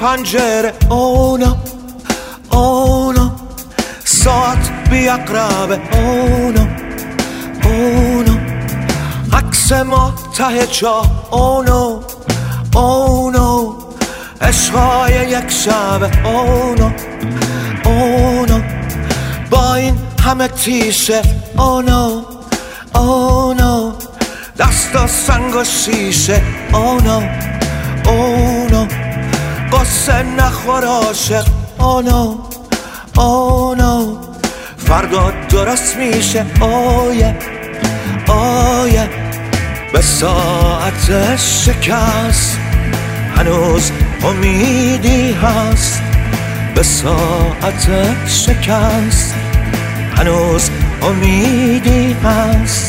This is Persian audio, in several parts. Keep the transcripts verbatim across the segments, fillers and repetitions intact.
پنجره. اونا اونا ساعت بی اقربه. اونا اونا عکس ما ته جا. اونا اونا عشقای یک شبه. اونا اونا با این همه تیشه. اونا اونا دستا سنگ و شیشه. اونا اونا قصه نخور عاشق. اونا اونا فردا درست میشه. اویه اویه به ساعت شکست هنوز امیدی هست. به ساعت شکست هنوز امیدی هست.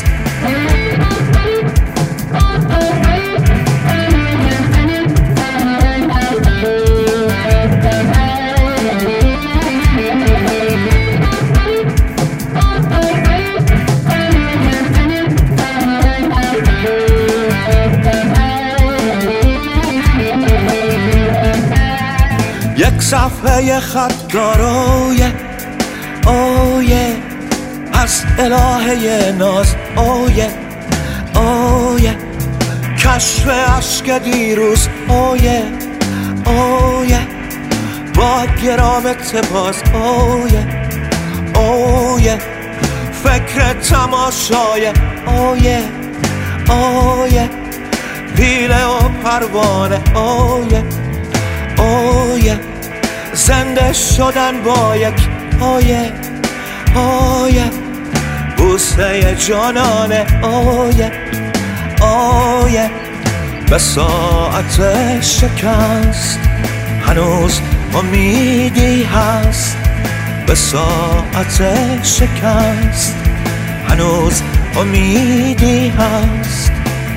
یک صفحه خط دارویه. اویه از الهه ناز. اویه اویه کشف عشق دیروز. اویه اویه با گرام تپاس. اویه اویه فکر تماشایه. اویه اویه پیله و پروانه. اویه اویه زنده شدن با یک. اویه اویه بوسه جانانه. اویه اویه به ساعت شکست هنوز امیدی هست. به ساعت شکست هنوز امیدی هست.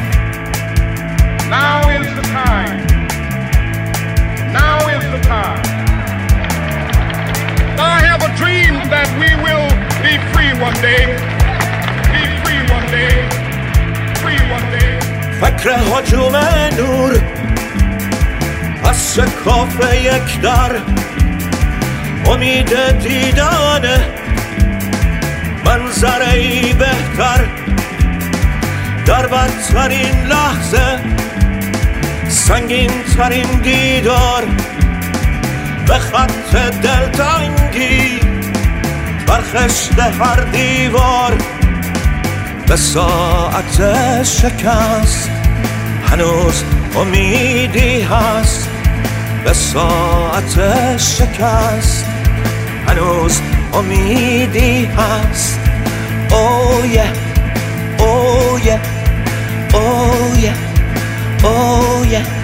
Now is the time. Now is the time. I have a dream that we will be free one day. Be free one day. Free one day. فکر هجوم نور از شکاف یک در. امید دیدن منظره‌ای بهتر در بدترین لحظه. سنگین ترین دیدار به خط دلتنگی بر خشت هر دیوار. به ساعت شکست هنوز امیدی هست. به ساعت شکست هنوز امیدی هست. اویه اویه اویه اویه